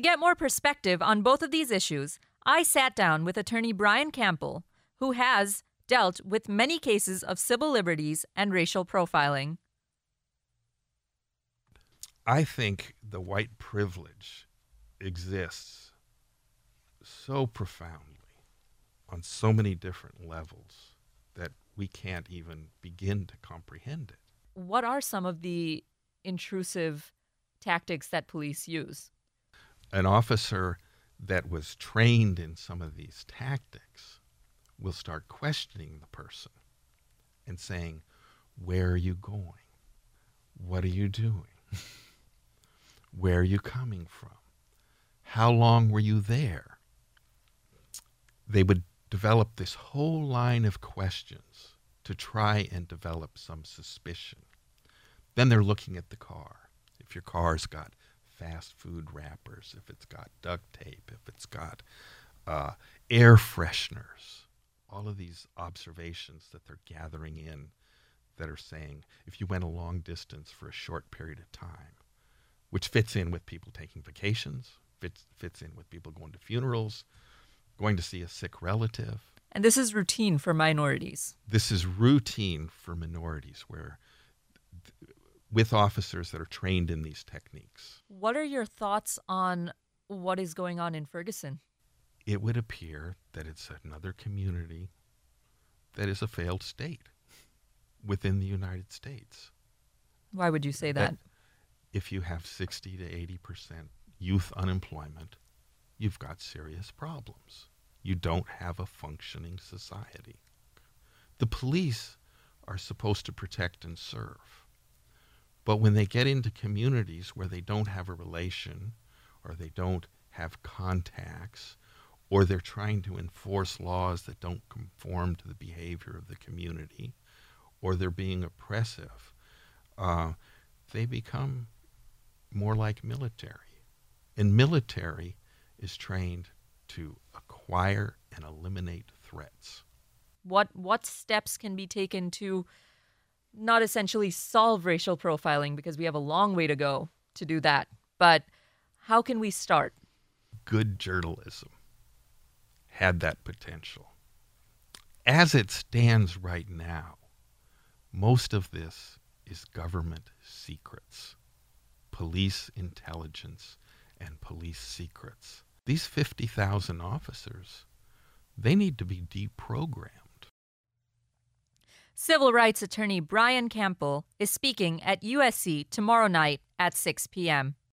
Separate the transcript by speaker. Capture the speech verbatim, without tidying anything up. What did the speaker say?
Speaker 1: get more perspective on both of these issues, I sat down with attorney Brian Campbell, who has dealt with many cases of civil liberties and racial profiling.
Speaker 2: I think the white privilege exists so profoundly on so many different levels that we can't even begin to comprehend it.
Speaker 1: What are some of the intrusive tactics that police use?
Speaker 2: An officer that was trained in some of these tactics will start questioning the person and saying, where are you going? What are you doing? Where are you coming from? How long were you there? They would develop this whole line of questions to try and develop some suspicion. Then they're looking at the car. If your car's got fast food wrappers, if it's got duct tape, if it's got uh, air fresheners, all of these observations that they're gathering in that are saying, if you went a long distance for a short period of time, which fits in with people taking vacations, fits, fits in with people going to funerals, going to see a sick relative.
Speaker 1: And this is routine for minorities.
Speaker 2: This is routine for minorities where with officers that are trained in these techniques.
Speaker 1: What are your thoughts on what is going on in Ferguson?
Speaker 2: It would appear that it's another community that is a failed state within the United States.
Speaker 1: Why would you say that?
Speaker 2: that if you have sixty to eighty percent youth unemployment, you've got serious problems. You don't have a functioning society. The police are supposed to protect and serve. But when they get into communities where they don't have a relation, or they don't have contacts, or they're trying to enforce laws that don't conform to the behavior of the community, or they're being oppressive, uh, they become more like military. And military is trained to acquire and eliminate threats.
Speaker 1: What what steps can be taken to not essentially solve racial profiling, because we have a long way to go to do that, but how can we start?
Speaker 2: Good journalism had that potential. As it stands right now, most of this is government secrets, police intelligence, and police secrets. These fifty thousand officers, they need to be deprogrammed.
Speaker 1: Civil rights attorney Brian Campbell is speaking at U S C tomorrow night at six p.m.